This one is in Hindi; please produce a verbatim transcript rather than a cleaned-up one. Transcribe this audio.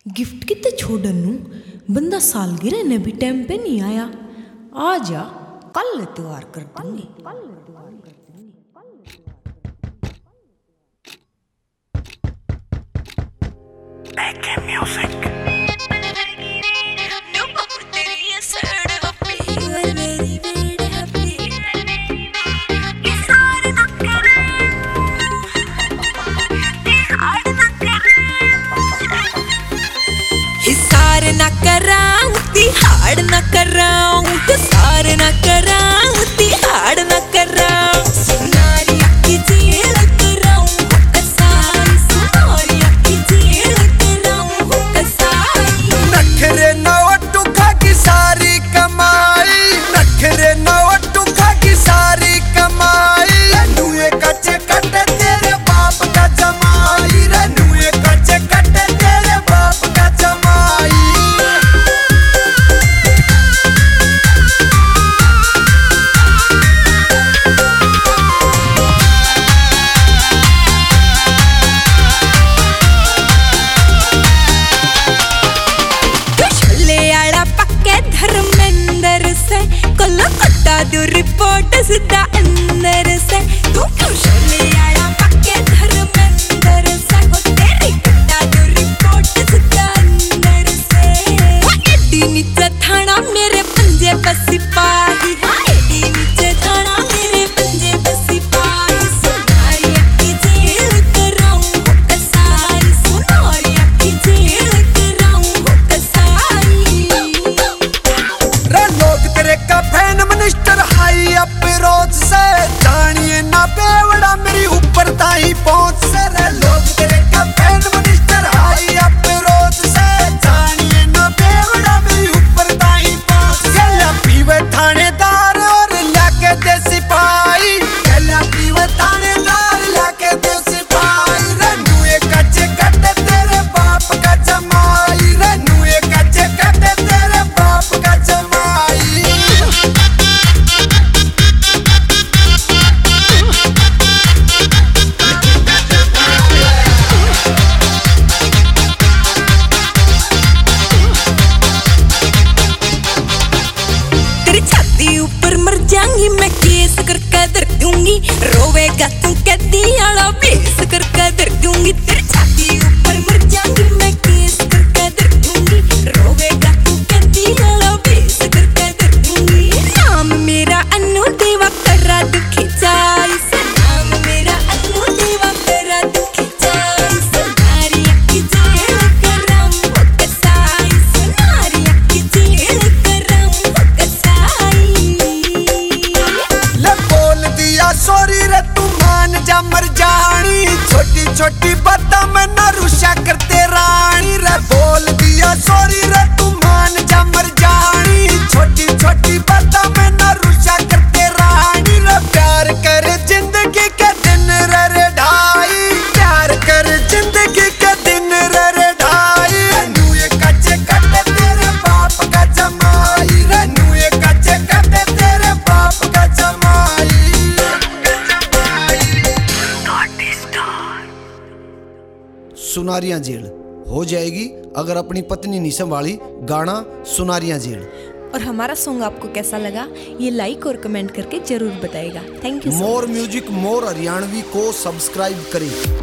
गिफ्ट कितने छोड़नू बंदा सालगिरह ने भी टाइम पे नहीं आया। आ जा कल त्योहार कर दूंगी। म्यूजिक हिसार ना कराऊं तिहाड़ ना कराऊं हिसार ना कराऊं तिहाड़ ना कराऊं सुनारी की जेल कराऊं कसाई सुनारी की जेल कराऊं कसाई नखरे नवटू खा की सारी कमाई नखरे नवटू खा की सारी कमाई रनुए कच्चे कटे तेरे बाप का जमाई रनुए कच्चे कटे तेरे बाप का जमाई। धर्मेंद्र से कोलकाता दो रिपोर्ट सीधा अंदर से तू क्यों शोले आया पक्के धर्मेंद्र से को तेरी कट्टा दो रिपोर्ट सीधा अंदर से एडी नीचे थाना मेरे पंजे पे सिपाही एडी नीचे थाना मेरे पंजे पे सिपाही सुनारी की जेल कराऊं कसाई सुनारी की जेल कराऊं कसाई। लोग तेरे का फैन मिनिस्टर हाई अप्रोच से जानिए ना बेवड़ा मेरी ऊपर ताई पहुंच से रे लोग तेरे का फैन मिनिस्टर हाई अप्रोच से जानिए ना बेवड़ा मेरी ऊपर ताई पहुंच गया पीवे थानेदार और लाके दे सिपाही गया पीवे थानेदार लाके दे सिपाही रनुए कच्चे कटे तेरे बाप का जमाई रनुए कच्चे कटे तेरे बाप का जमाई। ऊपर मर जाऊंगी मैं केस करके दर दूंगी रोवेगा तू कैदी आला बेस करके दर दूंगी तेरी छाती ऊपर मर जाऊंगी मैं केस करके दर दूंगी रोवेगा तू कैदी आला बेस करके दर दूंगी। नाम मेरा अनु देवा करा दुखी जाई से नाम मेरा अनु देवा करा दुखी जाई सुनारी की जेल कराऊं कसाई सुनारी की जेल कराऊं कसाई। ले बोल दिया सॉरी रे तू मान जा मर जानी छोटी छोटी बातों में न रुषा करते रानी रे बोल दिया सॉरी रे तू मान जा मर जानी छोटी छोटी बातों में न रुषा करते रानी रे प्यार कर जिंदगी के दिन रे रे ढाई प्यार कर जिंदगी के दिन रे रे ढाई रनुए कच्चे कटे तेरे बाप का जमाई रनुए कच्चे कटे तेरे बाप का जमाई। सुनारियां जेल हो जाएगी अगर अपनी पत्नी नहीं संभाली। गाना सुनारियां जेल। और हमारा सॉन्ग आपको कैसा लगा ये लाइक और कमेंट करके जरूर बताएगा। Thank you. More music more Haryanvi को सब्सक्राइब करें।